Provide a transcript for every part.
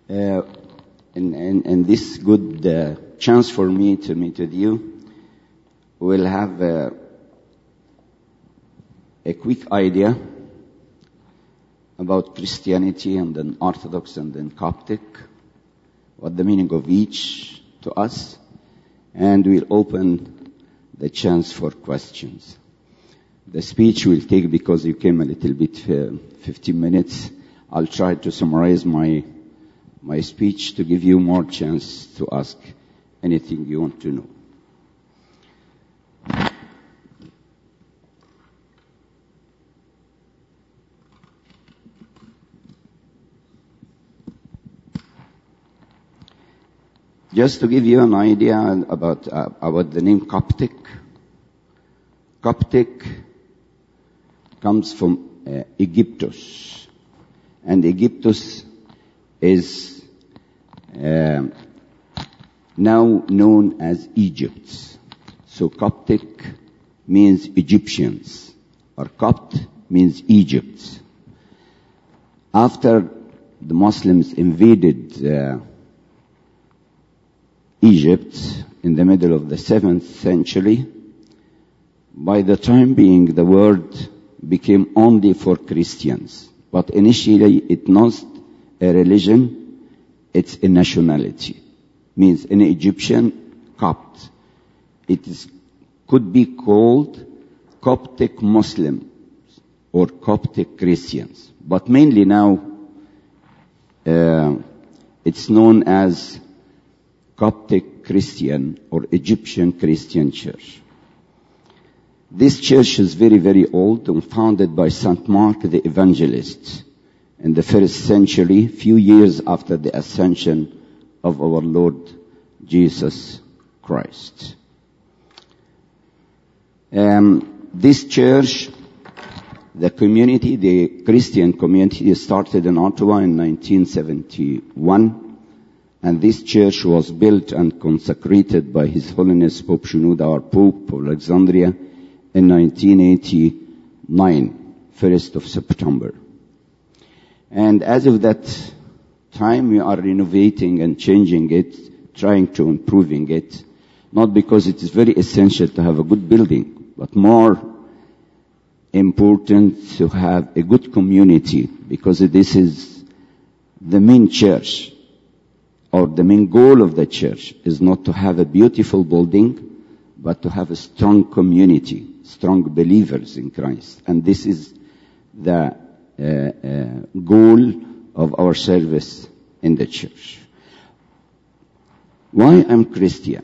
Uh, and this good chance for me to meet with you, we'll have a quick idea about Christianity and then Orthodox and then Coptic, what the meaning of each to us, and we'll open the chance for questions. The speech will take, because you came a little bit, 15 minutes. I'll try to summarize my speech to give you more chance to ask anything you want to know. Just to give you an idea about the name Coptic. Coptic comes from Egyptus, and Egyptus is now known as Egypt. So Coptic means Egyptians, or Copt means Egypt. After the Muslims invaded Egypt in the middle of the 7th century, by the time being the word became only for Christians. But initially it's not a religion, it's a nationality. Means an Egyptian Copt. Could be called Coptic Muslims or Coptic Christians. But mainly now it's known as Coptic Christian or Egyptian Christian Church. This church is very, very old and founded by St. Mark the Evangelist in the 1st century, few years after the ascension of our Lord Jesus Christ. This church, the Christian community started in Ottawa in 1971. And this church was built and consecrated by His Holiness Pope Shenouda, our Pope of Alexandria, in 1989, 1st of September. And as of that time, we are renovating and changing it, trying to improving it, not because it is very essential to have a good building, but more important to have a good community, because this is the main church. Or the main goal of the church is not to have a beautiful building, but to have a strong community, strong believers in Christ. And this is the goal of our service in the church. Why I'm Christian?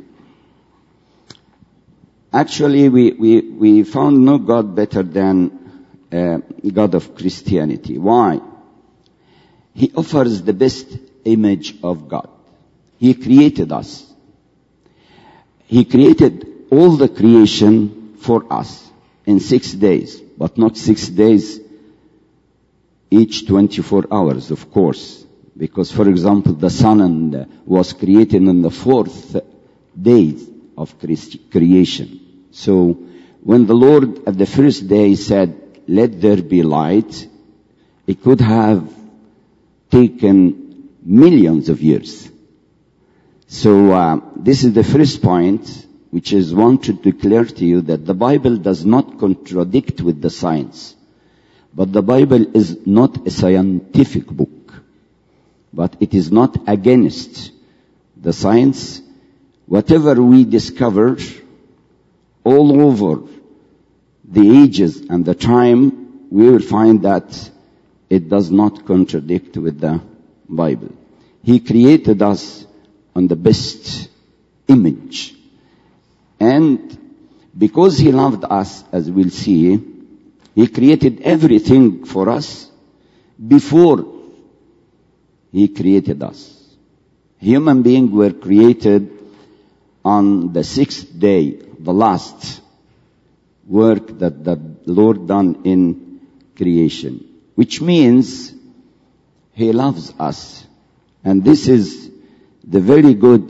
Actually, we found no God better than God of Christianity. Why? He offers the best image of God. He created us. He created all the creation for us in 6 days, but not 6 days each 24 hours, of course. Because, for example, the sun was created on the 4th day of creation. So, when the Lord at the first day said, "Let there be light," it could have taken millions of years. So this is the first point, which is want to declare to you that the Bible does not contradict with the science. But the Bible is not a scientific book. But it is not against the science. Whatever we discover all over the ages and the time, we will find that it does not contradict with the Bible. He created us on the best image. And because He loved us, as we'll see, He created everything for us before He created us. Human beings were created on the 6th day, the last work that the Lord done in creation, which means He loves us. And this is the very good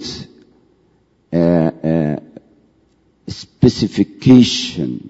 specification,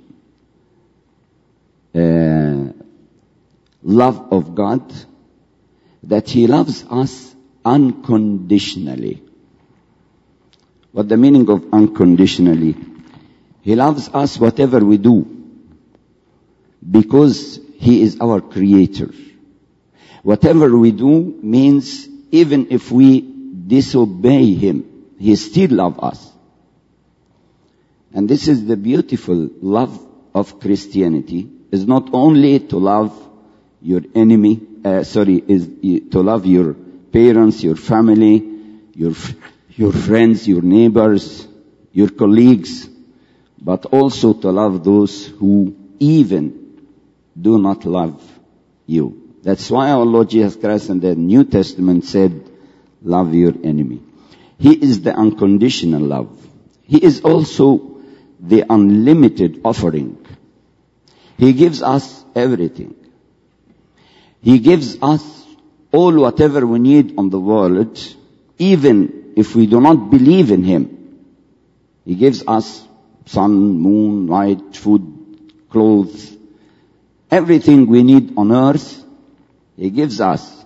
love of God, that He loves us unconditionally. What the meaning of unconditionally? He loves us whatever we do, because He is our Creator. Whatever we do means even if we disobey Him, He still loves us. And this is the beautiful love of Christianity, is not only to love your enemy, is to love your parents, your family, your friends, your neighbors, your colleagues, but also to love those who even do not love you. That's why our Lord Jesus Christ in the New Testament said, love your enemy. He is the unconditional love. He is also the unlimited offering. He gives us everything. He gives us all whatever we need on the world, even if we do not believe in Him. He gives us sun, moon, light, food, clothes, everything we need on earth, He gives us.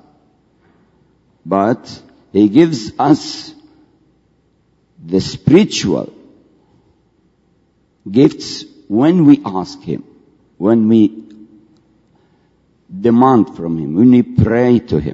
But He gives us the spiritual gifts when we ask Him, when we demand from Him, when we pray to Him.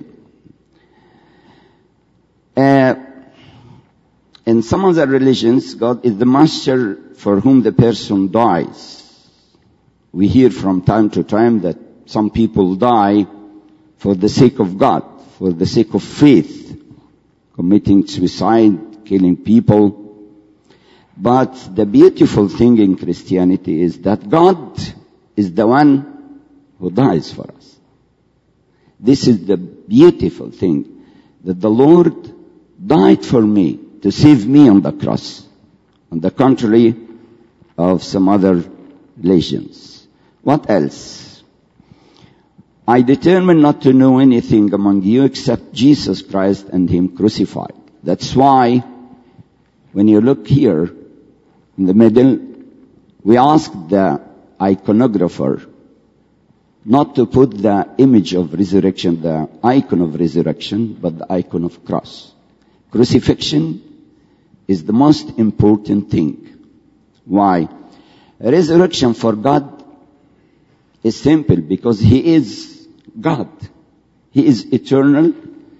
In some other religions, God is the master for whom the person dies. We hear from time to time that some people die for the sake of God, for the sake of faith, committing suicide, killing people. But the beautiful thing in Christianity is that God is the one who dies for us. This is the beautiful thing, that the Lord died for me to save me on the cross, on the contrary of some other religions. What else? I determined not to know anything among you except Jesus Christ and Him crucified. That's why when you look here in the middle, we asked the iconographer not to put the image of resurrection, the icon of resurrection, but the icon of cross. Crucifixion is the most important thing. Why? Resurrection for God is simple, because He is God. He is eternal.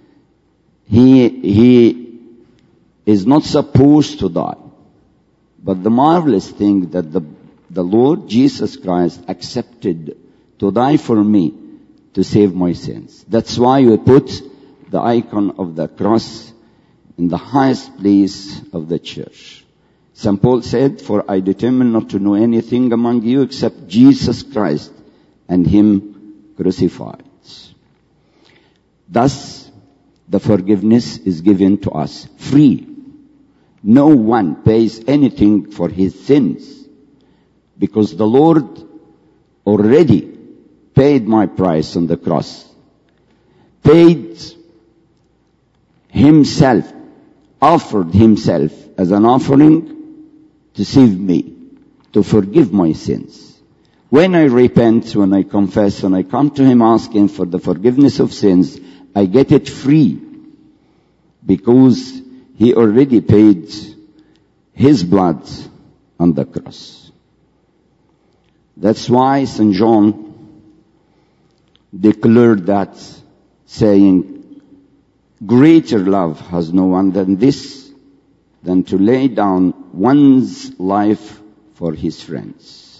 He is not supposed to die. But the marvelous thing that the Lord Jesus Christ accepted to die for me to save my sins. That's why we put the icon of the cross in the highest place of the church. St. Paul said, for I determined not to know anything among you except Jesus Christ and Him crucified. Thus, the forgiveness is given to us free. No one pays anything for his sins, because the Lord already paid my price on the cross. Paid Himself, offered Himself as an offering to save me, to forgive my sins. When I repent, when I confess, when I come to Him asking for the forgiveness of sins, I get it free, because He already paid His blood on the cross. That's why St. John declared that, saying, greater love has no one than this, than to lay down one's life for his friends.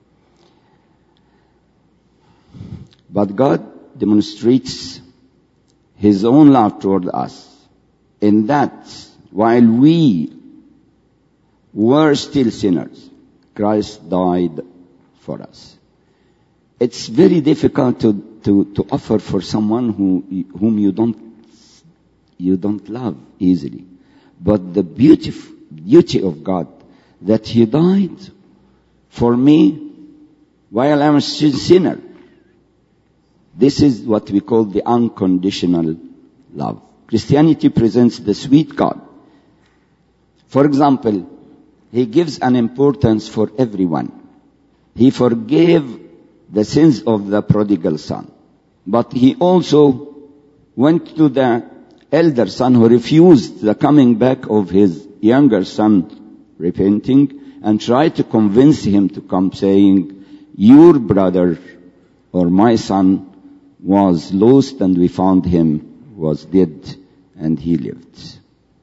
But God demonstrates His own love toward us in that while we were still sinners, Christ died for us. It's very difficult to offer for someone whom you don't love easily. But the beauty of God, that He died for me while I'm still sinner. This is what we call the unconditional love. Christianity presents the sweet God. For example, He gives an importance for everyone. He forgave the sins of the prodigal son. But He also went to the elder son who refused the coming back of his younger son repenting and tried to convince him to come, saying, your brother or my son was lost and we found him, was dead and he lived.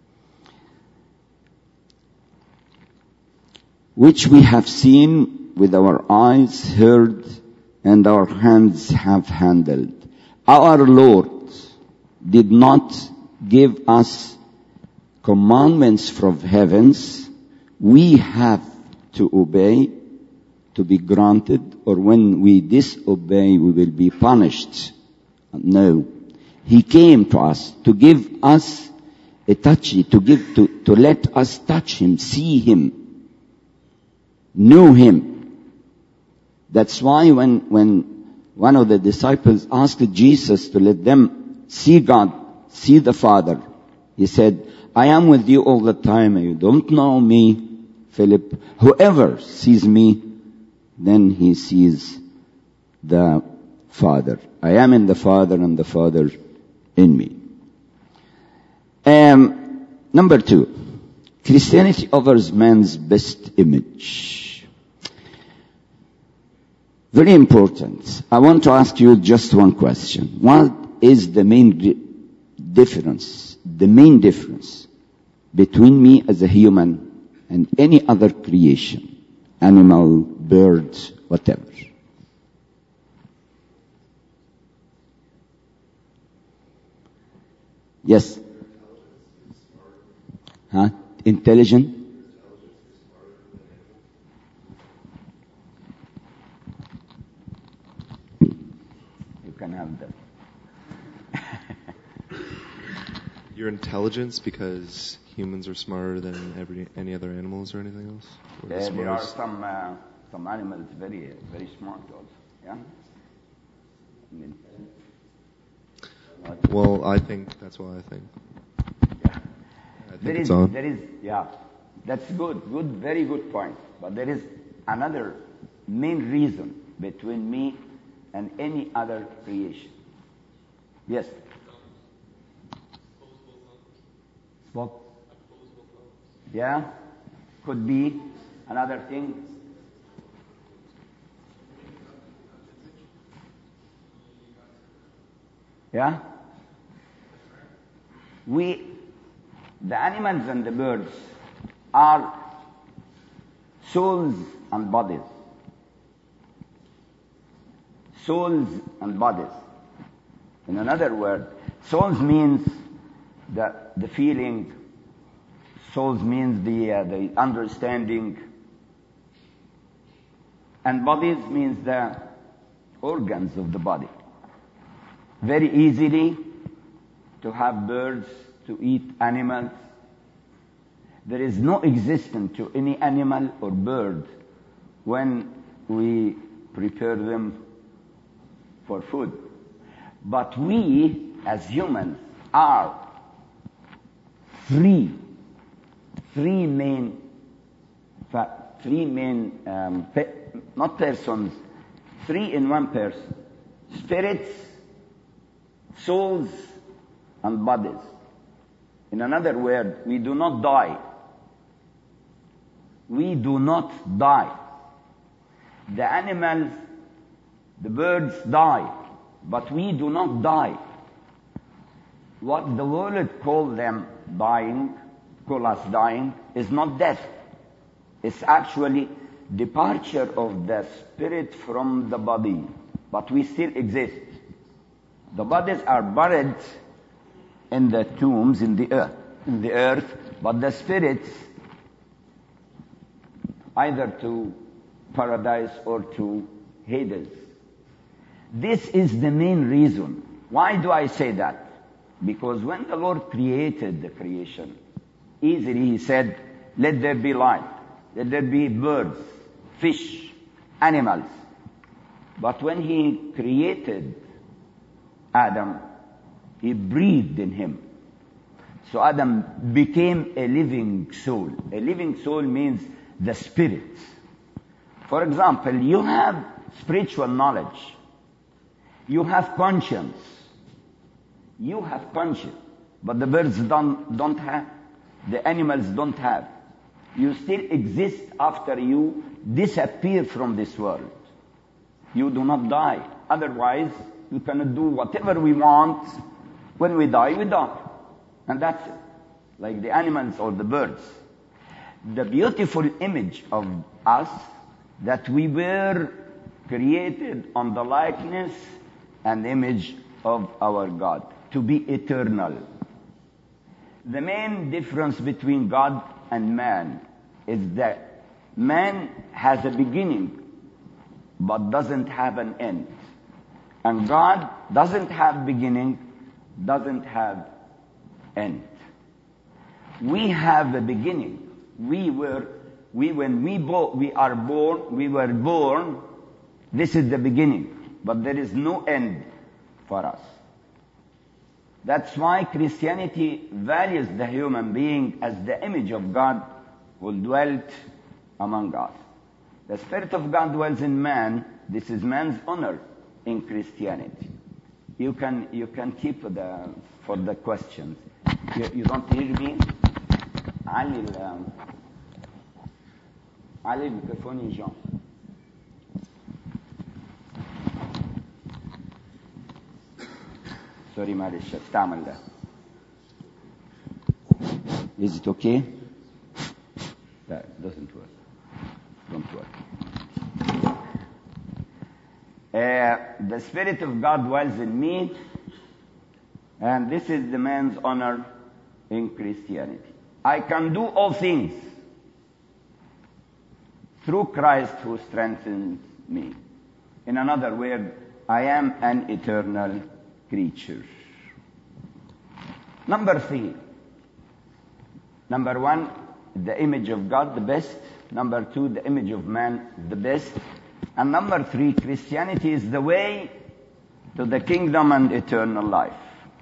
Which we have seen with our eyes, heard, and our hands have handled. Our Lord did not give us commandments from heavens we have to obey to be granted, or when we disobey we will be punished. No. He came to us to give us a touch, to let us touch him, see him, know him. That's why when one of the disciples asked Jesus to let them see God, see the Father, he said, I am with you all the time and you don't know me, Philip. Whoever sees me, then he sees the Father. I am in the Father and the Father in me. Number 2, Christianity offers man's best image. Very important. I want to ask you just one question. What is the main difference between me as a human and any other creation, animal, bird, whatever? Yes. Huh? Intelligent? You can have that. Your intelligence, because humans are smarter than any other animals or anything else? Or There are some animals very, very smart also. Yeah? Well, I think that's why I think. Yeah. I think it's on. Yeah. That's good, very good point. But there is another main reason between me and any other creation. Yes. What? Yeah. Could be another thing. Yeah. The animals and the birds are souls and bodies. Souls and bodies. In another word, souls means the feeling, souls means the understanding, and bodies means the organs of the body. Very easily to have birds, to eat animals. There is no existence to any animal or bird when we prepare them for food. But we, as humans, are three main, not persons, three in one person. Spirits, souls, and bodies. In another word, we do not die. We do not die. The animals, the birds die, but we do not die. What the world call them dying, call us dying, is not death. It's actually departure of the spirit from the body, but we still exist. The bodies are buried in the tombs, in the earth, but the spirits either to paradise or to Hades. This is the main reason. Why do I say that? Because when the Lord created the creation, easily He said, let there be light, let there be birds, fish, animals. But when He created Adam, He breathed in him. So Adam became a living soul. A living soul means the spirit. For example, you have spiritual knowledge. You have conscience. You have conscience. but the birds don't have. The animals don't have. You still exist after you disappear from this world. You do not die. Otherwise, you cannot do whatever we want. When we die, we die. And that's it. Like the animals or the birds. The beautiful image of us, that we were created on the likeness and image of our God, to be eternal. The main difference between God and man is that man has a beginning but doesn't have an end. And God doesn't have beginning, doesn't have end. We have a beginning. When we are born, we were born, this is the beginning, but there is no end for us. That's why Christianity values the human being as the image of God who dwelt among us. The Spirit of God dwells in man. This is man's honor in Christianity. You can keep for the questions. You don't hear me? علي الميكروفون يا جون. سوري معلش استعمل ده. Is it okay? That doesn't work. Don't work. The Spirit of God dwells in me, and this is the man's honor in Christianity. I can do all things through Christ who strengthens me. In another word, I am an eternal creature. Number 3. Number 1, the image of God, the best. Number 2, the image of man, the best. And number 3, Christianity is the way to the kingdom and eternal life.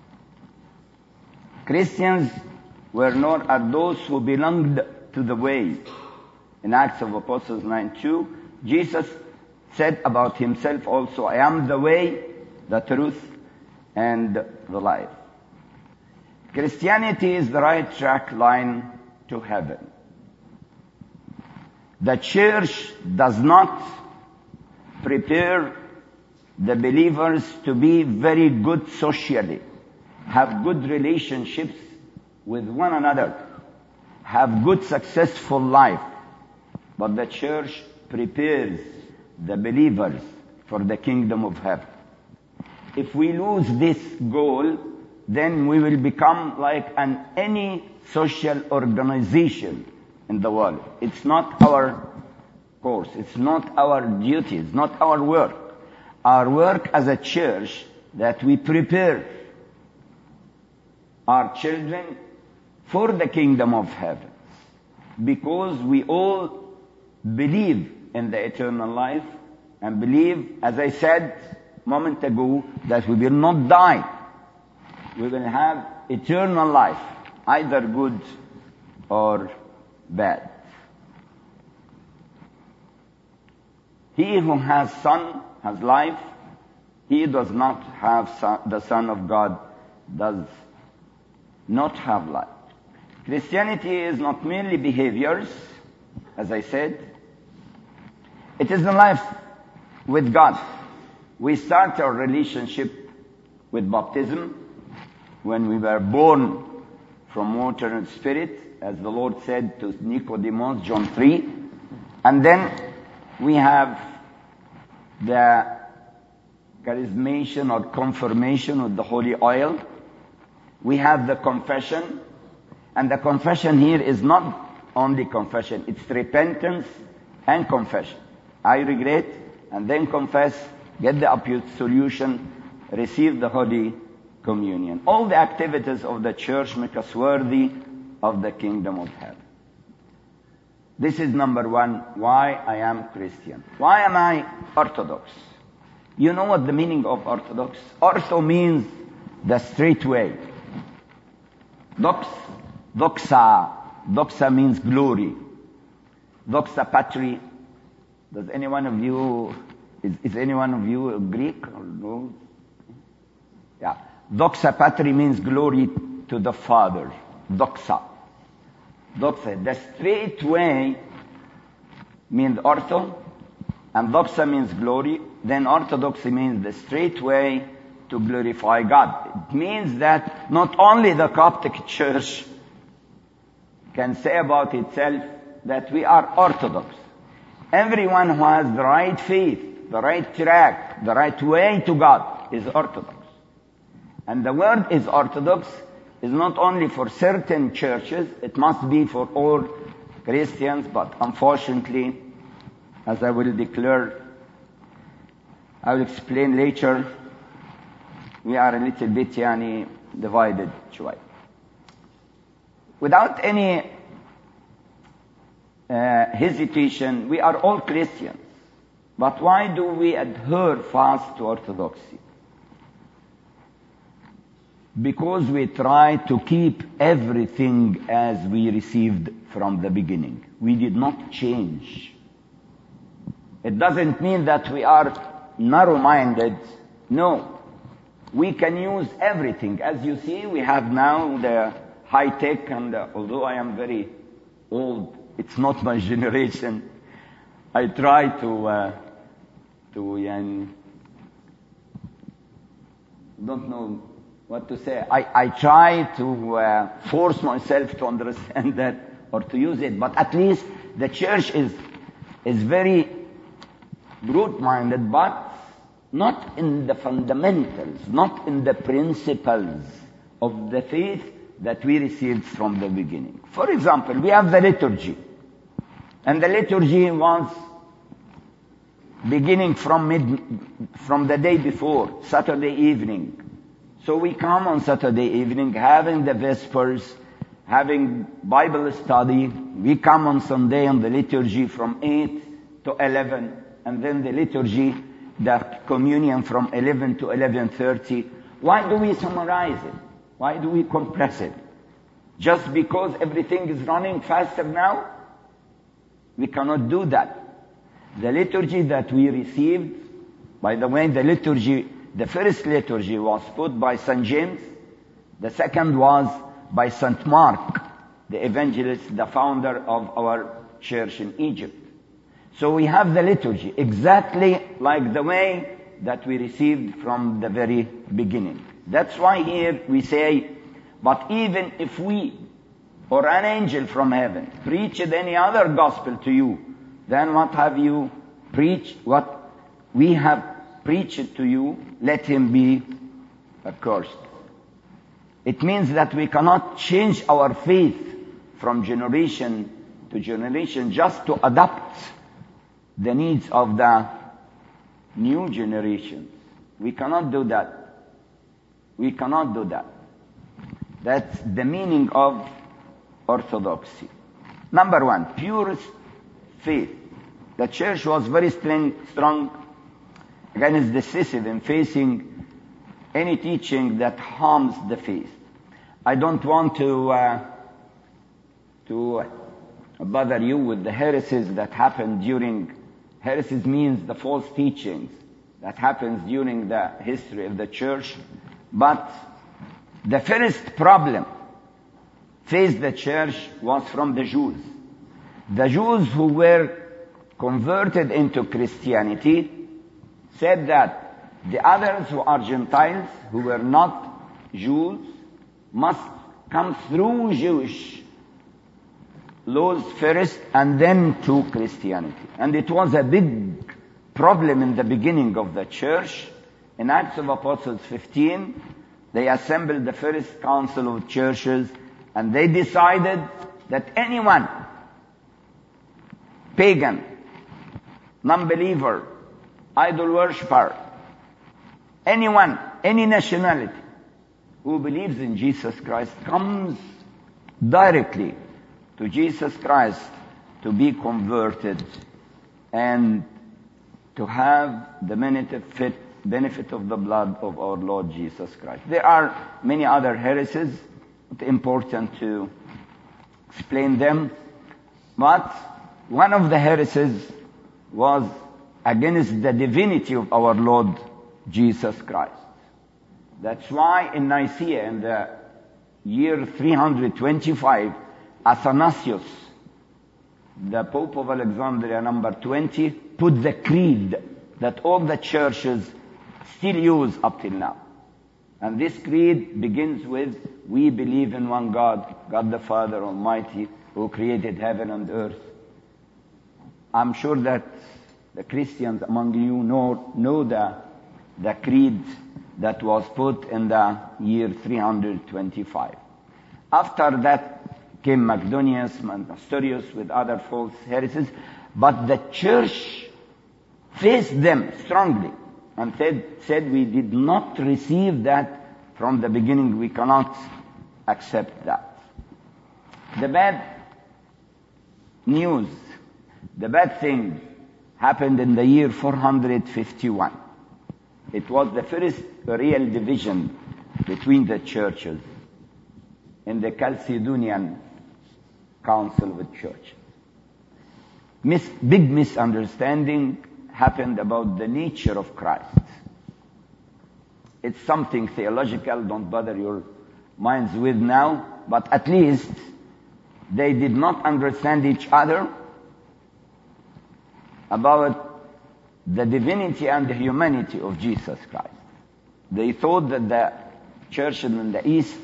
Christians were known as those who belonged to the way. In Acts of Apostles 9:2, Jesus said about himself also, I am the way, the truth, and the life. Christianity is the right track line to heaven. The church does not prepare the believers to be very good socially, have good relationships with one another, have good successful life. But the church prepares the believers for the kingdom of heaven. If we lose this goal, then we will become like any social organization in the world. It's not our course. It's not our duty. It's not our work. Our work as a church, that we prepare our children for the kingdom of heaven. Because we all believe in the eternal life and believe, as I said a moment ago, that we will not die. We will have eternal life, either good or bad. He who has Son has life. He does not have the Son of God does not have life. Christianity is not merely behaviors, as I said. It is the life with God. We start our relationship with baptism when we were born from water and spirit, as the Lord said to Nicodemus, John 3. And then we have the charismation or confirmation with the holy oil. We have the confession. And the confession here is not only confession. It's repentance and confession. I regret, and then confess, get the absolution, receive the Holy Communion. All the activities of the church make us worthy of the kingdom of heaven. This is number 1, why I am Christian. Why am I Orthodox? You know what the meaning of Orthodox? Ortho means the straight way. Doxa means glory. Doxa patri. Does any one of you, is any one of you Greek or no? Yeah. Doxa patri means glory to the Father. Doxa. Doxa. The straight way means ortho, and doxa means glory. Then orthodoxy means the straight way to glorify God. It means that not only the Coptic Church can say about itself that we are Orthodox. Everyone who has the right faith, the right track, the right way to God is Orthodox. And the word is Orthodox is not only for certain churches, it must be for all Christians, but unfortunately, as I will declare, I will explain later, we are a little bit divided شوي. Without any hesitation, we are all Christians. But why do we adhere fast to Orthodoxy? Because we try to keep everything as we received from the beginning. We did not change. It doesn't mean that we are narrow-minded. No. We can use everything. As you see, we have now the high-tech, and although I am very old, it's not my generation. I try to don't know what to say. I try to force myself to understand that or to use it, but at least the church is very broad-minded, but not in the fundamentals, not in the principles of the faith that we received from the beginning. For example, we have the liturgy. And the liturgy was beginning from the day before, Saturday evening. So we come on Saturday evening, having the Vespers, having Bible study. We come on Sunday on the liturgy from 8 to 11, and then the liturgy, the communion from 11 to 11:30. Why do we summarize it? Why do we compress it? Just because everything is running faster now? We cannot do that. The liturgy that we received, by the way, the first liturgy was put by St. James. The second was by St. Mark, the evangelist, the founder of our church in Egypt. So we have the liturgy exactly like the way that we received from the very beginning. That's why here we say, but even if we or an angel from heaven preached any other gospel to you, then what have you preached? What we have preached to you, let him be accursed. It means that we cannot change our faith from generation to generation just to adapt the needs of the new generation. We cannot do that. We cannot do that. That's the meaning of orthodoxy. Number one, pure faith. The church was very strong against decisive in facing any teaching that harms the faith. I don't want to bother you with the heresies that happened during. Heresies means the false teachings that happens during the history of the church. But the first problem faced the church was from the Jews. The Jews who were converted into Christianity said that the others who are Gentiles, who were not Jews, must come through Jewish laws first and then to Christianity. And it was a big problem in the beginning of the church. In Acts of Apostles 15, they assembled the first council of churches, and they decided that anyone, pagan, non-believer, idol worshipper, anyone, any nationality who believes in Jesus Christ comes directly to Jesus Christ to be converted and to have the benefit of the blood of our Lord Jesus Christ. There are many other heresies. It's important to explain them. But one of the heresies was against the divinity of our Lord Jesus Christ. That's why in Nicaea, in the year 325, Athanasius, the Pope of Alexandria, number 20, put the creed that all the churches still use up till now. And this creed begins with, we believe in one God, God the Father Almighty, who created heaven and earth. I'm sure that the Christians among you know the creed that was put in the year 325. After that came Macedonius and Nestorius with other false heresies, but the church faced them strongly and said we did not receive that from the beginning. We cannot accept that. The bad news, the bad thing happened in the year 451. It was the first real division between the churches in the Chalcedonian Council of the Church. Big misunderstanding happened about the nature of Christ. It's something theological, don't bother your minds with now, but at least they did not understand each other about the divinity and the humanity of Jesus Christ. They thought that the church in the East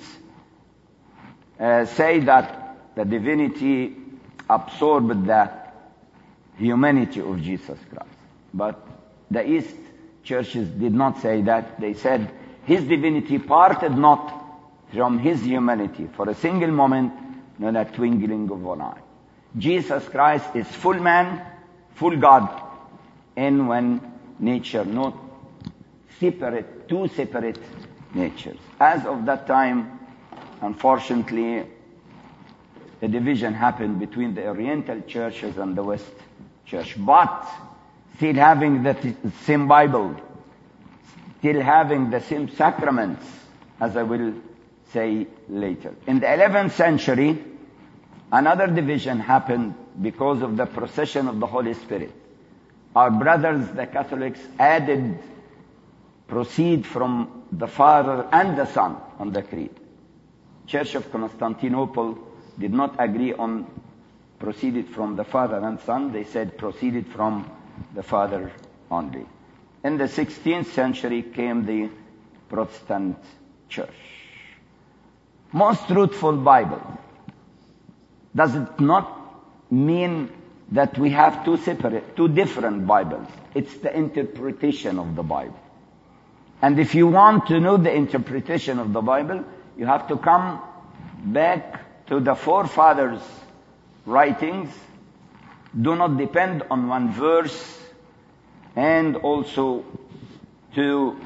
say that the divinity absorbed the humanity of Jesus Christ. But the East churches did not say that. They said his divinity parted not from his humanity for a single moment, not a twinkling of an eye. Jesus Christ is full man, full God, in one nature, not separate, two separate natures. As of that time, unfortunately, a division happened between the Oriental churches and the West church. But still having the same Bible, still having the same sacraments, as I will say later. In the 11th century, another division happened because of the procession of the Holy Spirit. Our brothers, the Catholics, added proceed from the Father and the Son on the creed. Church of Constantinople did not agree on proceeded from the Father and Son. They said proceeded from the Father only. In the 16th century came the Protestant Church. Most truthful Bible. Does it not mean that we have two different Bibles? It's the interpretation of the Bible. And if you want to know the interpretation of the Bible, you have to come back to the forefathers' writings. Do not depend on one verse, and also to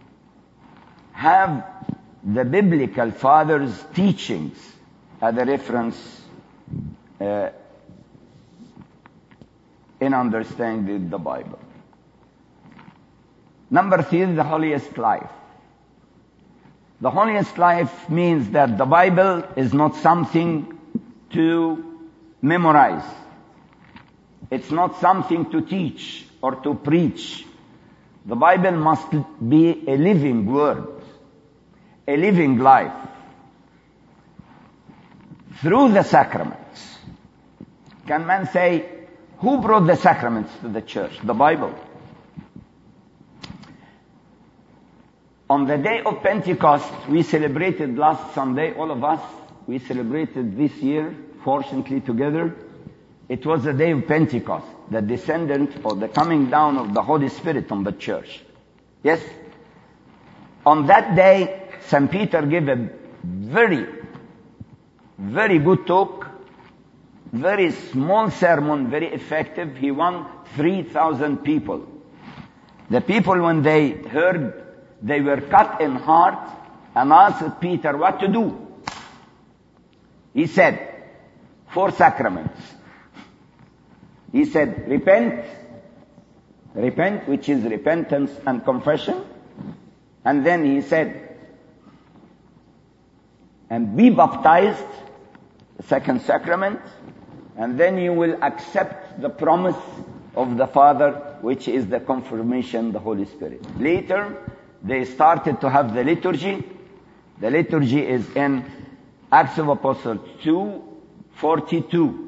have the biblical fathers' teachings as a reference in understanding the Bible. Number 3, the holiest life. The holiest life means that the Bible is not something to memorize. It's not something to teach or to preach. The Bible must be a living word, a living life. Through the sacraments. Can man say, who brought the sacraments to the church? The Bible. On the day of Pentecost, we celebrated last Sunday, all of us, we celebrated this year, fortunately together. It was the day of Pentecost, the descendant or the coming down of the Holy Spirit on the church. Yes? On that day, St. Peter gave a very, very good talk, very small sermon, very effective. He won 3,000 people. The people, when they heard, they were cut in heart and asked Peter what to do. He said, 4 sacraments. He said, repent, which is repentance and confession. And then he said, and be baptized, the second sacrament, and then you will accept the promise of the Father, which is the confirmation, the Holy Spirit. Later, they started to have the liturgy. The liturgy is in Acts of Apostles 2:42.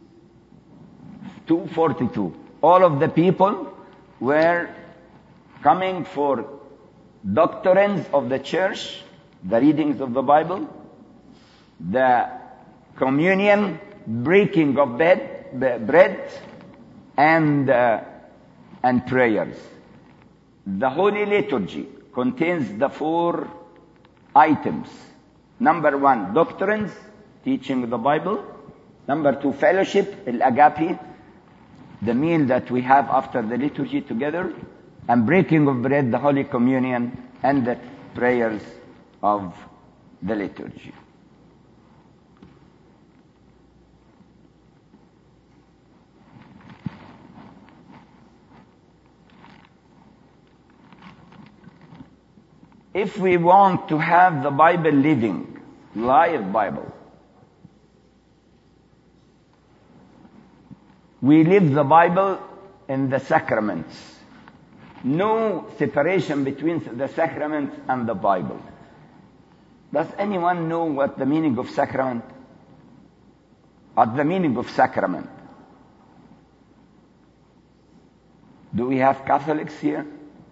2:42. All of the people were coming for doctrines of the church, the readings of the Bible, the communion, breaking of bread, and prayers. The Holy Liturgy contains the 4 items. Number 1, doctrines, teaching the Bible. Number 2, fellowship, al-agape, the meal that we have after the liturgy together. And breaking of bread, the Holy Communion, and the prayers of the liturgy. If we want to have the Bible living, live Bible, we live the Bible in the sacraments. No separation between the sacraments and the Bible. Does anyone know what the meaning of sacrament? What the meaning of sacrament? Do we have Catholics here?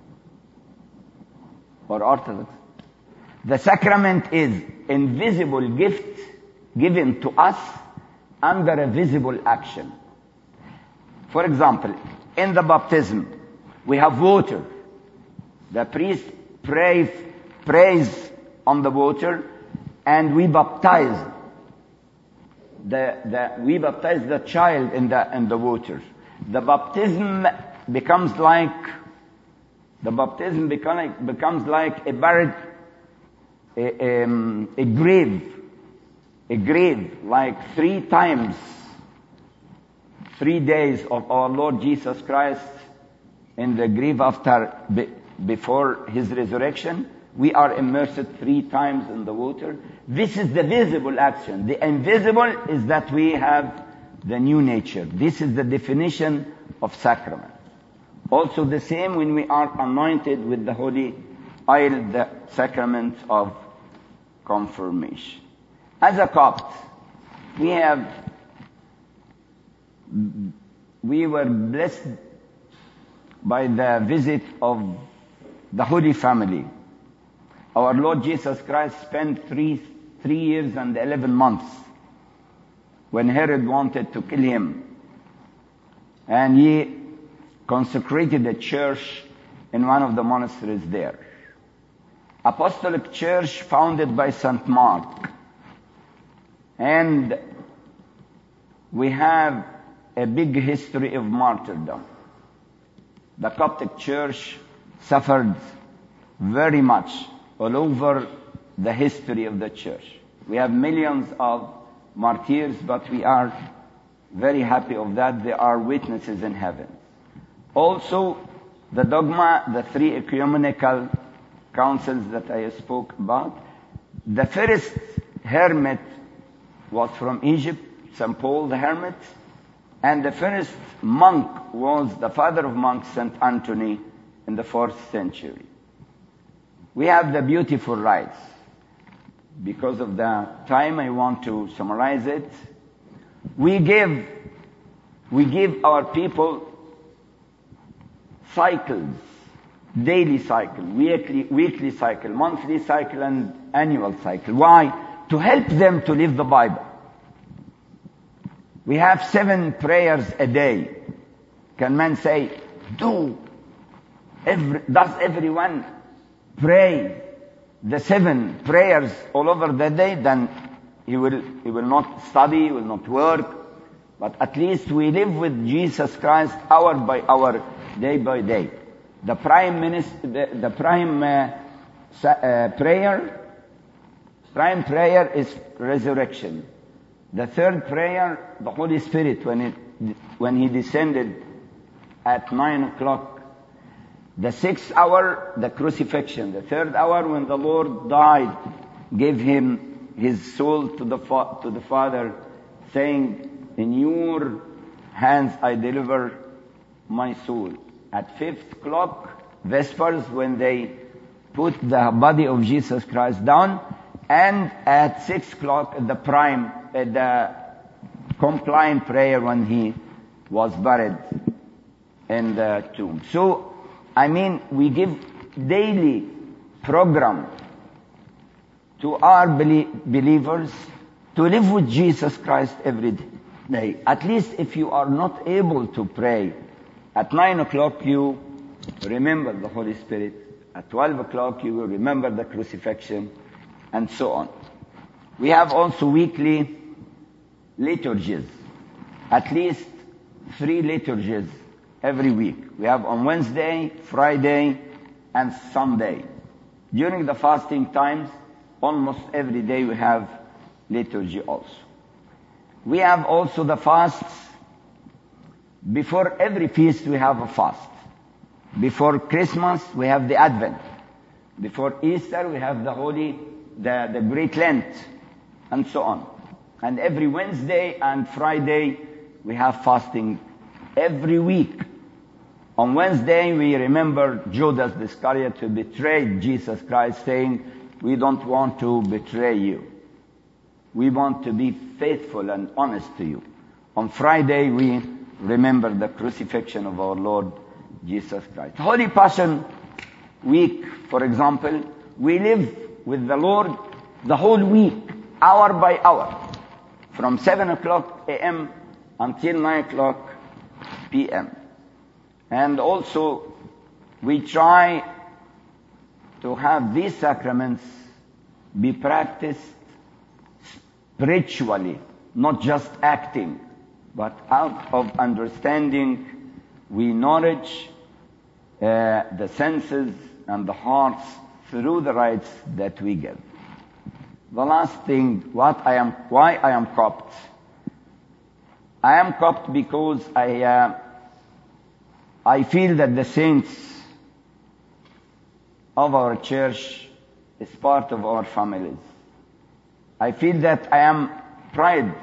Or Orthodox? The sacrament is invisible gift given to us under a visible action. For example, in the baptism, we have water. The priest prays on the water, and we baptize the child in the water. The baptism becomes like a buried a grave, like 3 times, 3 days of our Lord Jesus Christ in the grave before his resurrection. We are immersed 3 times in the water. This is the visible action. The invisible is that we have the new nature. This is the definition of sacrament. Also the same when we are anointed with the holy oil, the sacrament of confirmation. As a Copt, we were blessed by the visit of the Holy Family. Our Lord Jesus Christ spent 3 years and 11 months when Herod wanted to kill him. And he consecrated a church in one of the monasteries there. Apostolic Church founded by St. Mark. And we have a big history of martyrdom. The Coptic Church suffered very much all over the history of the church. We have millions of martyrs, but we are very happy of that. They are witnesses in heaven. Also, the dogma, the 3 ecumenical councils that I spoke about. The first hermit was from Egypt, St. Paul the Hermit, and the first monk was the father of monks, St. Anthony, in the 4th century. We have the beautiful rites. Because of the time, I want to summarize it. We give our people cycles, daily cycle, weekly cycle, monthly cycle, and annual cycle. Why? To help them to live the Bible. We have 7 prayers a day. Can man say, does everyone pray the 7 prayers all over the day? Then he will not study, he will not work. But at least we live with Jesus Christ hour by hour, day by day. The prime prayer is resurrection. The 3rd prayer, the Holy Spirit, when he descended at 9 o'clock. The 6th hour, the crucifixion. The 3rd hour, when the Lord died, gave him his soul to the Father, saying, in your hands I deliver my soul. At 5th o'clock, Vespers, when they put the body of Jesus Christ down, And at 6 o'clock, the compliant prayer when he was buried in the tomb. So, we give daily program to our believers to live with Jesus Christ every day. At least if you are not able to pray, at 9 o'clock you remember the Holy Spirit. At 12 o'clock you will remember the crucifixion, and so on. We have also weekly liturgies. At least 3 liturgies every week. We have on Wednesday, Friday, and Sunday. During the fasting times, almost every day we have liturgy also. We have also the fasts. Before every feast we have a fast. Before Christmas we have the Advent. Before Easter we have the Great Lent, and so on. And every Wednesday and Friday we have fasting every week. On Wednesday we remember Judas Iscariot who betrayed Jesus Christ, saying, "We don't want to betray you. We want to be faithful and honest to you." On Friday we remember the crucifixion of our Lord Jesus Christ. Holy Passion Week, for example, we live with the Lord the whole week, hour by hour, from 7 o'clock a.m. until 9 o'clock p.m. And also, we try to have these sacraments be practiced spiritually, not just acting, but out of understanding. We nourish the senses and the hearts through the rites that we give. The last thing, why I am Copt. I am Copt because I feel that the saints of our church is part of our families. I feel that I am proud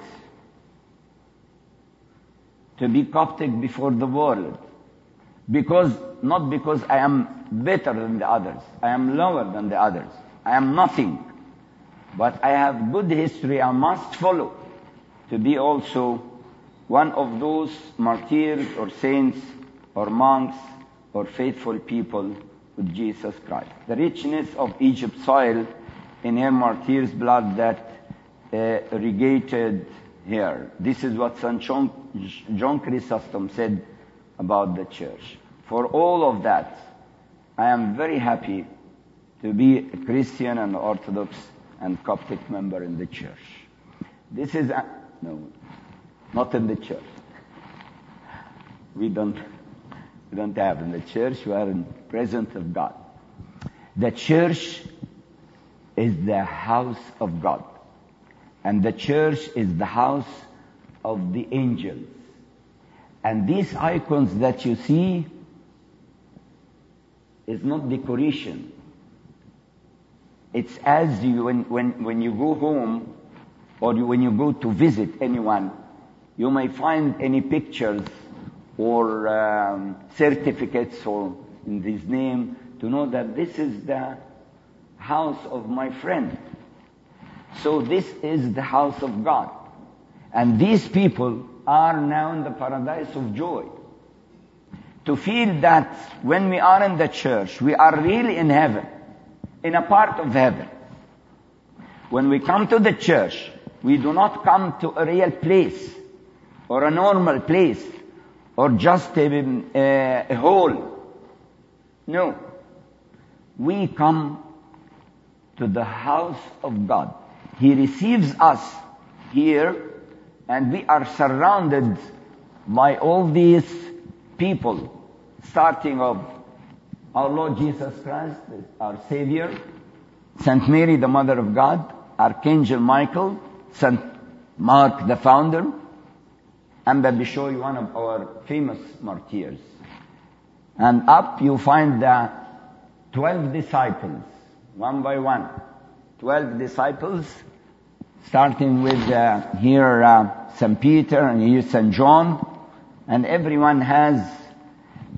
to be Coptic before the world. Not because I am better than the others. I am lower than the others. I am nothing. But I have good history I must follow to be also one of those martyrs or saints or monks or faithful people with Jesus Christ. The richness of Egypt's soil in her martyr's blood that irrigated here. This is what St. John Chrysostom said about the church. For all of that, I am very happy to be a Christian and Orthodox and Coptic member in the church. This is no, not in the church. We don't have in the church. We are in the presence of God. The church is the house of God, and the church is the house of the angels. And these icons that you see is not decoration. It's as you, when you go home or when you go to visit anyone, you may find any pictures or certificates or in his name to know that this is the house of my friend. So this is the house of God. And these people are now in the paradise of joy. To feel that when we are in the church, we are really in heaven, in a part of heaven. When we come to the church, we do not come to a real place or a normal place or just a hall. No. We come to the house of God. He receives us here, and we are surrounded by all these people, starting of our Lord Jesus Christ, our Savior, Saint Mary, the Mother of God, Archangel Michael, Saint Mark, the founder, and Babishoy, one of our famous martyrs. And up you find the 12 disciples, one by one. 12 disciples, starting with here St. Peter and here St. John, and everyone has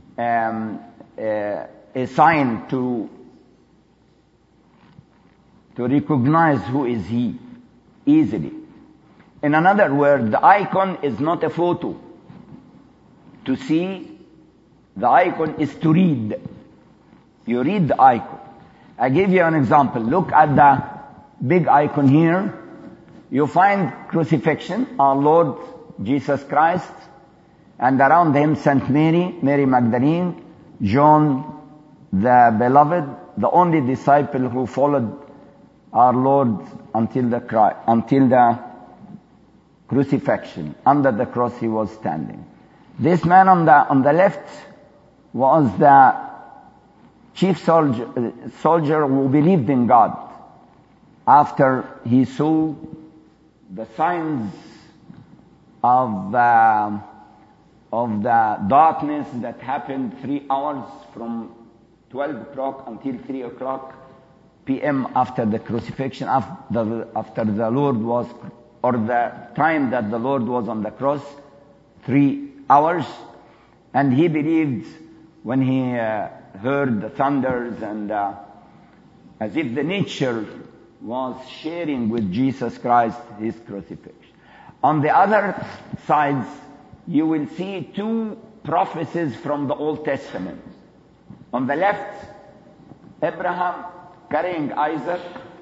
a sign to to recognize who is he easily. In another word, the icon is not a photo. To see the icon is to read. You read the icon. I give you an example. Look at the big icon here. You find crucifixion, our Lord Jesus Christ, and around him Saint Mary, Mary Magdalene, John the Beloved, the only disciple who followed our Lord until the crucifixion. Under the cross he was standing. This man on the left was the chief soldier who believed in God after he saw the signs of the darkness that happened 3 hours from 12 o'clock until 3 o'clock p.m. after the crucifixion, after the Lord was, or the time that the Lord was on the cross, 3 hours. And he believed when he heard the thunders and as if the nature was sharing with Jesus Christ his crucifixion. On the other sides, you will see 2 prophecies from the Old Testament. On the left, Abraham carrying Isaac,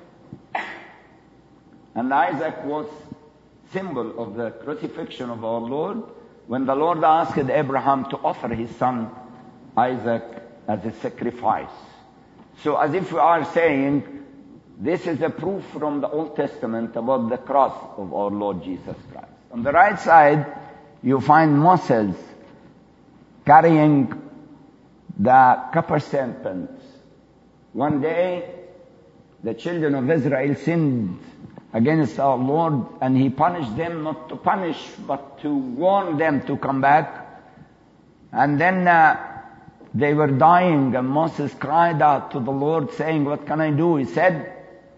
and Isaac was symbol of the crucifixion of our Lord when the Lord asked Abraham to offer his son Isaac as a sacrifice. So as if we are saying, this is a proof from the Old Testament about the cross of our Lord Jesus Christ. On the right side, you find Moses carrying the copper serpent. One day, the children of Israel sinned against our Lord, and he punished them, not to punish, but to warn them to come back. And then they were dying, and Moses cried out to the Lord, saying, what can I do? He said,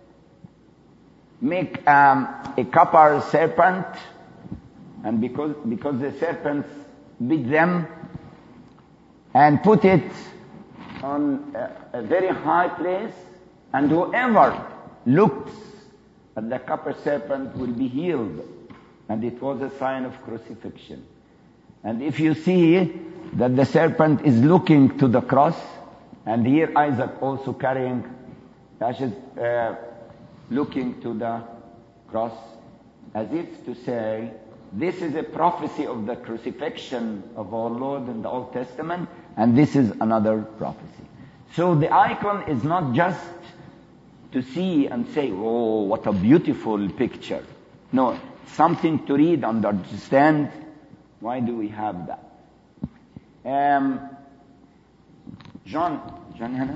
make a copper serpent, and because the serpents bit them, and put it on a very high place, and whoever looks at the copper serpent will be healed. And it was a sign of crucifixion. And if you see that the serpent is looking to the cross, and here Isaac also carrying ashes, looking to the cross, as if to say, this is a prophecy of the crucifixion of our Lord in the Old Testament, and this is another prophecy. So the icon is not just to see and say, oh, what a beautiful picture. No, something to read and understand. Why do we have that? John Hannah?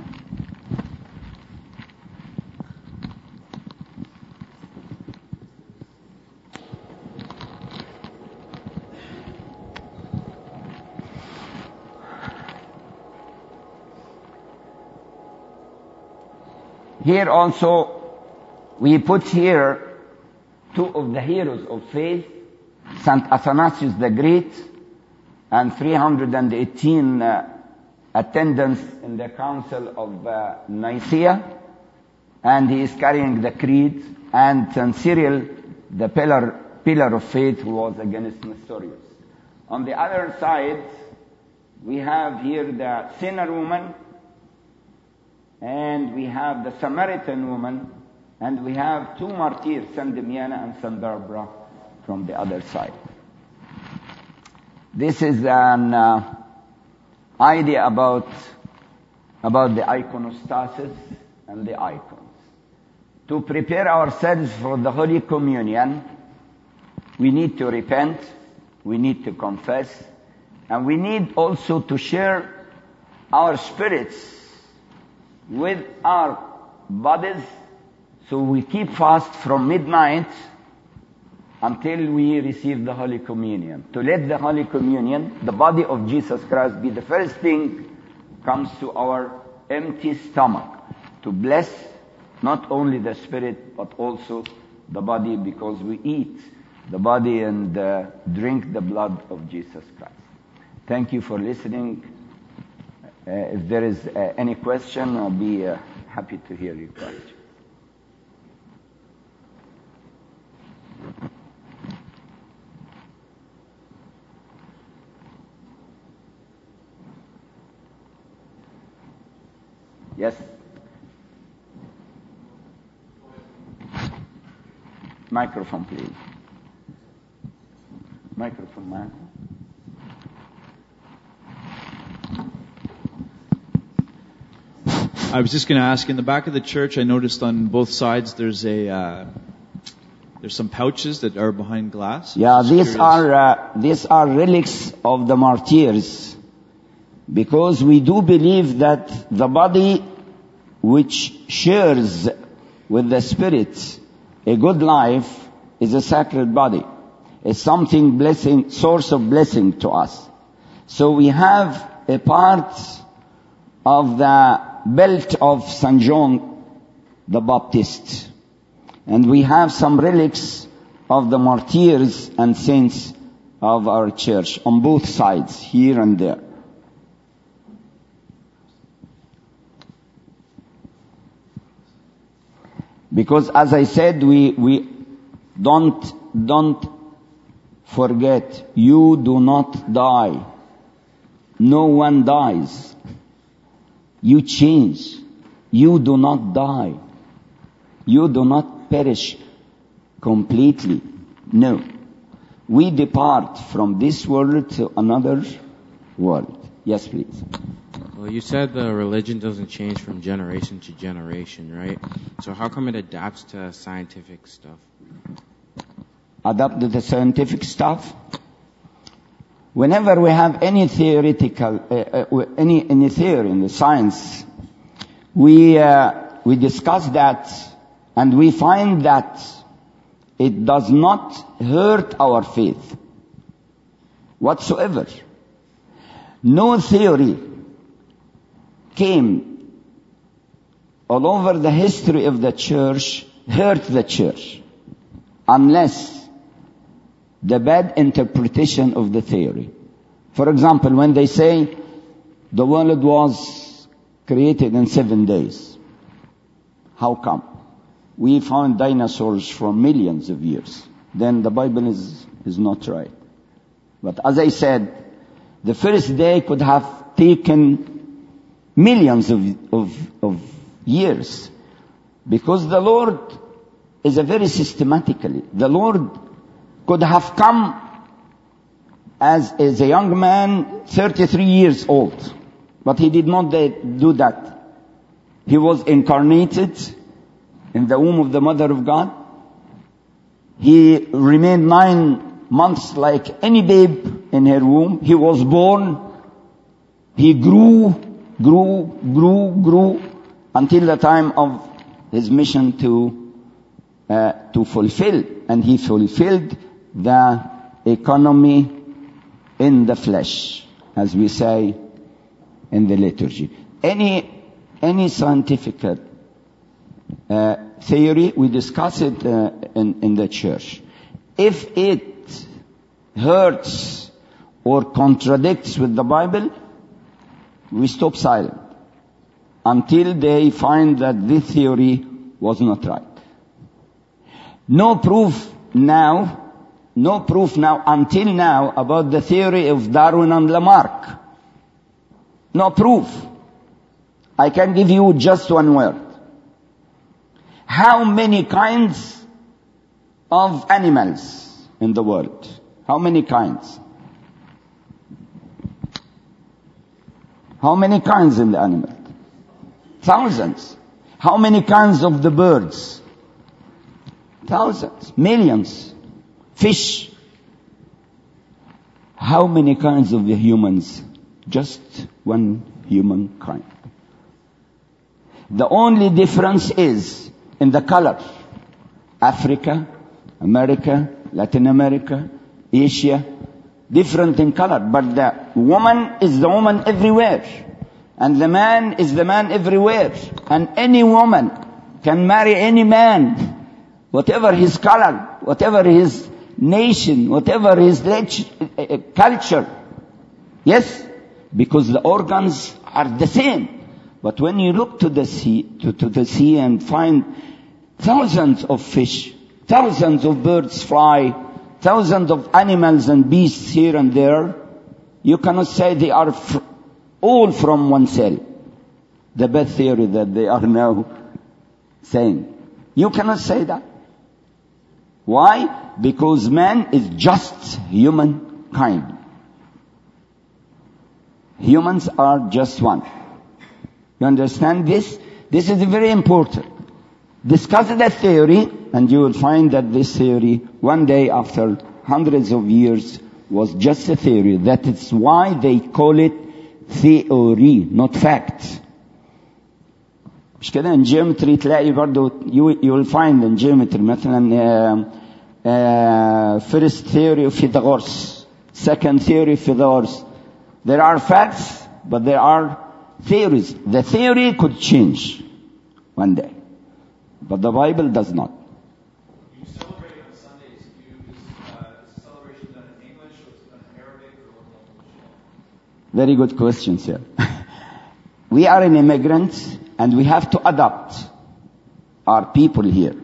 Here also, we put here 2 of the heroes of faith, Saint Athanasius the Great, and 318 attendants in the Council of Nicaea, and he is carrying the creed, and Saint Cyril, the pillar of faith, who was against Nestorius. On the other side, we have here the sinner woman, and we have the Samaritan woman, and we have 2 martyrs, Saint Damiana and Saint Barbara, from the other side. This is an idea about the iconostasis and the icons. To prepare ourselves for the Holy Communion, we need to repent, we need to confess, and we need also to share our spirits with our bodies. So we keep fast from midnight until we receive the Holy Communion. To let the Holy Communion, the body of Jesus Christ, be the first thing comes to our empty stomach. To bless not only the spirit, but also the body, because we eat the body and drink the blood of Jesus Christ. Thank you for listening. If there is any question, I'll be happy to hear your question. Yes. Microphone, please. Microphone, man. I was just going to ask, in the back of the church, I noticed on both sides there's some pouches that are behind glass. Yeah, these are relics of the martyrs, because we do believe that the body which shares with the Spirit a good life is a sacred body. It's something blessing, source of blessing to us. So we have a part of the belt of St. John the Baptist. And we have some relics of the martyrs and saints of our church on both sides, here and there. Because as I said, we don't forget, you do not die. No one dies. You change. You do not die. You do not perish completely. No. We depart from this world to another world. Yes, please. Well, you said the religion doesn't change from generation to generation, right? So how come it adapts to scientific stuff? Adapt to the scientific stuff? Whenever we have any theoretical, any theory in the science, we discuss that, and we find that it does not hurt our faith whatsoever. No theory came all over the history of the church hurt the church, unless the bad interpretation of the theory. For example, when they say the world was created in 7 days, how come? We found dinosaurs for millions of years. Then the Bible is not right. But as I said, the first day could have taken millions of years, because the Lord is a very systematically. The Lord could have come as a young man, 33 years old. But he did not do that. He was incarnated in the womb of the Mother of God. He remained 9 months like any babe in her womb. He was born. He grew until the time of his mission to fulfill. And he fulfilled the economy in the flesh, as we say in the liturgy. Any scientific theory, we discuss it in the church. If it hurts or contradicts with the Bible, we stop silent until they find that this theory was not right. No proof now until now about the theory of Darwin and Lamarck. No proof. I can give you just one word. How many kinds of animals in the world? How many kinds? How many kinds in the animal? Thousands. How many kinds of the birds? Thousands. Millions. Fish. How many kinds of the humans? Just one humankind. The only difference is in the color. Africa, America, Latin America, Asia, different in color. But the woman is the woman everywhere. And the man is the man everywhere. And any woman can marry any man, whatever his color, whatever his nation, whatever his culture. Yes? Because the organs are the same. But when you look to the sea and find thousands of fish, thousands of birds fly, thousands of animals and beasts here and there, you cannot say they are all from one cell. the bad theory that they are now saying. You cannot say that. Why? Because man is just humankind. Humans are just one. You understand this? This is very important. Discuss the theory, and you will find that this theory, one day after hundreds of years, was just a theory. That is why they call it theory, not fact. مش كده in geometry تلاقي برضو you will find in geometry مثلا first theory of Pythagoras, second theory of Pythagoras. There are facts, but there are theories. The theory could change one day, but the Bible does not. You celebrate on Sundays. Is the celebration done in English or is it done in Arabic or what language? Very good question, sir. We are an immigrant, and we have to adapt our people here.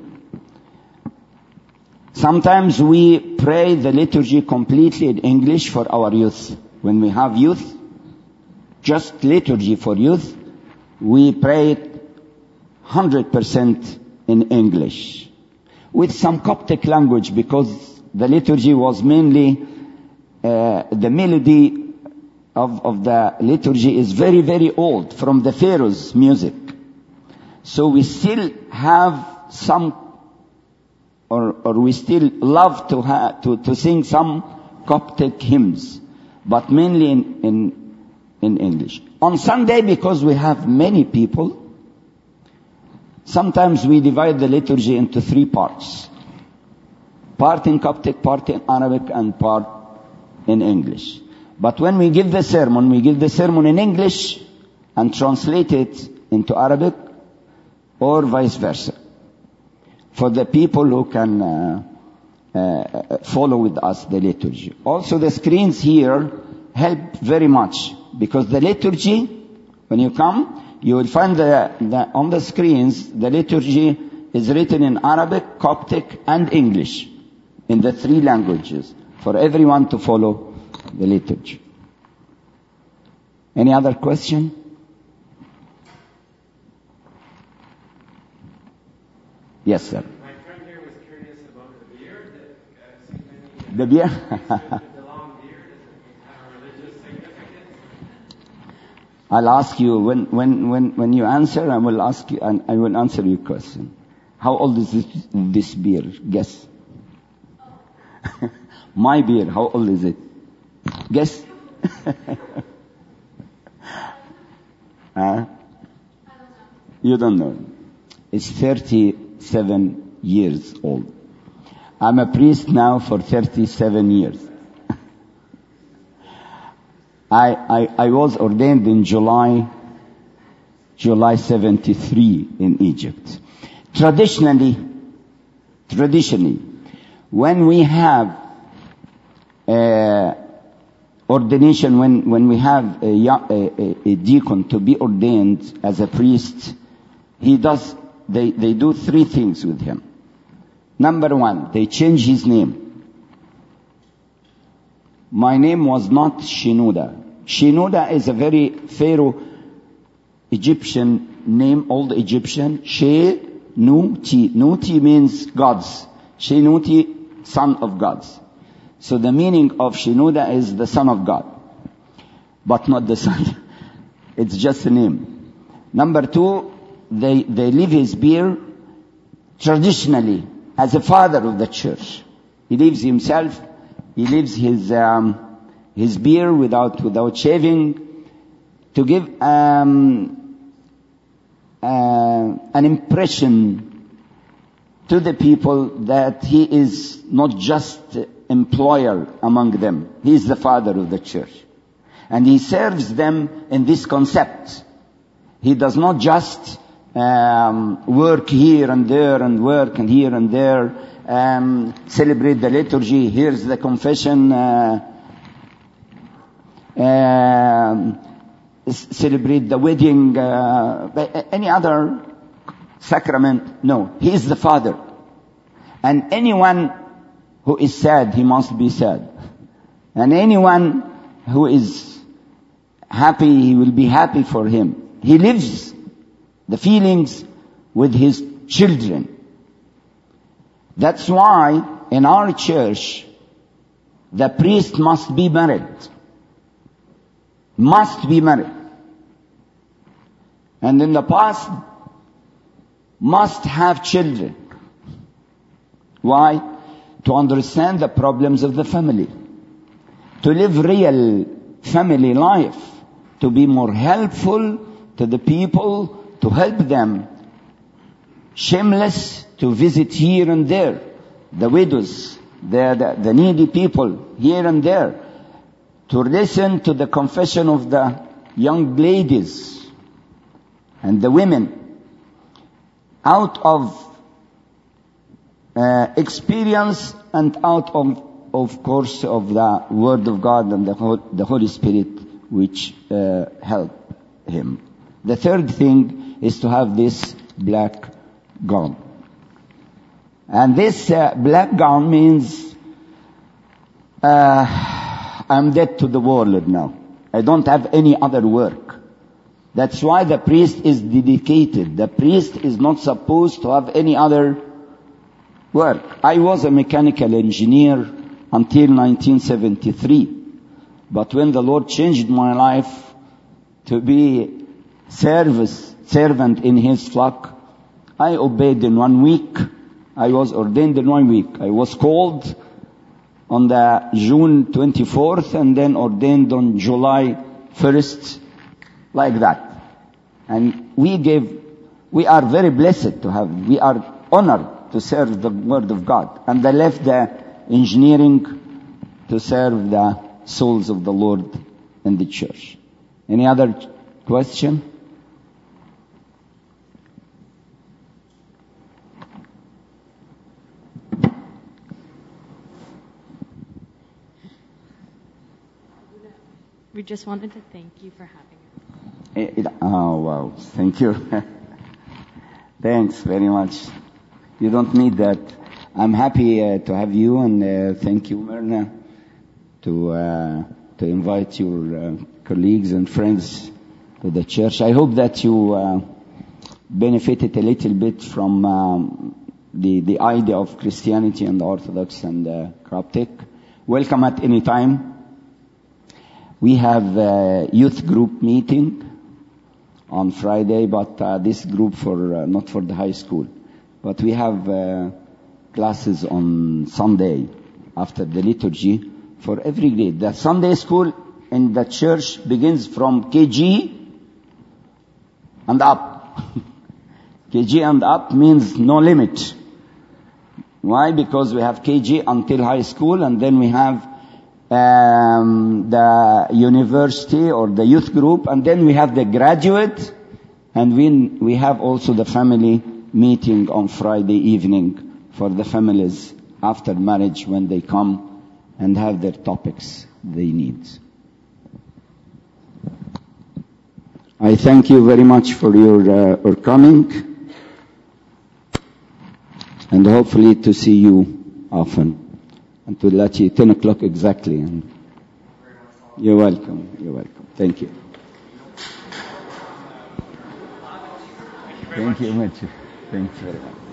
Sometimes we pray the liturgy completely in English for our youth. When we have youth, just liturgy for youth, we pray it 100% in English. With some Coptic language, because the liturgy was mainly, the melody of the liturgy is very, very old, from the Pharaoh's music. So we still have some, or we still love to sing some Coptic hymns, but mainly in English. On Sunday, because we have many people, sometimes we divide the liturgy into 3 parts. Part in Coptic, part in Arabic, and part in English. But when we give the sermon in English and translate it into Arabic, or vice versa, for the people who can follow with us the liturgy. Also the screens here help very much, because the liturgy, when you come, you will find on the screens, the liturgy is written in Arabic, Coptic, and English, in the 3 languages, for everyone to follow the liturgy. Any other question? Yes, sir. My friend here was curious about the beard. The beard? The long beard, does it have a religious significance? I'll ask you, when you answer, I will ask you, and I will answer your question. How old is this beard? Guess. My beard, how old is it? Guess. You don't know. It's 37 years old. I'm a priest now for 37 years. I was ordained in July 73 in Egypt. Traditionally, when we have ordination, when we have a deacon to be ordained as a priest, they do 3 things with him. Number 1, they change his name. My name was not Shenouda. Shenouda is a very Pharaoh Egyptian name, old Egyptian. She-nu-ti. Nuti means gods. Shenuti, son of gods. So the meaning of Shenouda is the son of God, but not the son. It's just a name. Number 2, they leave his beard traditionally as a father of the church. He leaves himself. He leaves his beard without shaving, to give an impression to the people that he is not just employer among them. He is the father of the church. And he serves them in this concept. He does not just work here and there and work and here and there, celebrate the liturgy, here's the confession, celebrate the wedding, any other sacrament. No, he is the father. And anyone who is sad, he must be sad. And anyone who is happy, he will be happy for him. He lives the feelings with his children. That's why in our church, the priest must be married. Must be married. And in the past, must have children. Why? To understand the problems of the family. To live real family life. To be more helpful to the people, to help them. Shameless to visit here and there. The widows, the needy people here and there. To listen to the confession of the young ladies and the women. Out of experience and out of course of the Word of God and the Holy Spirit which help him. The third thing is to have this black gown. And this black gown means I'm dead to the world now. I don't have any other work. That's why the priest is dedicated. The priest is not supposed to have any other work. I was a mechanical engineer until 1973. But when the Lord changed my life to be servant in His flock, I obeyed in 1 week. I was ordained in 1 week. I was called on the June 24th and then ordained on July 1st, like that. And we are very blessed to have, we are honored to serve the Word of God. And I left the engineering to serve the souls of the Lord in the church. Any other question? We just wanted to thank you for having us. Oh, wow. Thank you. Thanks very much. You don't need that. I'm happy to have you, and thank you, Myrna, to invite your colleagues and friends to the church. I hope that you benefited a little bit from the idea of Christianity and the Orthodox and Coptic. Welcome at any time. We have a youth group meeting on Friday, but this group not for the high school. But we have classes on Sunday after the liturgy for every grade. The Sunday school in the church begins from KG and up. KG and up means no limit. Why? Because we have KG until high school, and then we have the university or the youth group, and then we have the graduate, and we have also the family meeting on Friday evening for the families after marriage when they come and have their topics they need. I thank you very much for your coming, and hopefully to see you often. And to let you 10 o'clock exactly. And you're welcome. You're welcome. Thank you. Thank you very much. Thanks very much.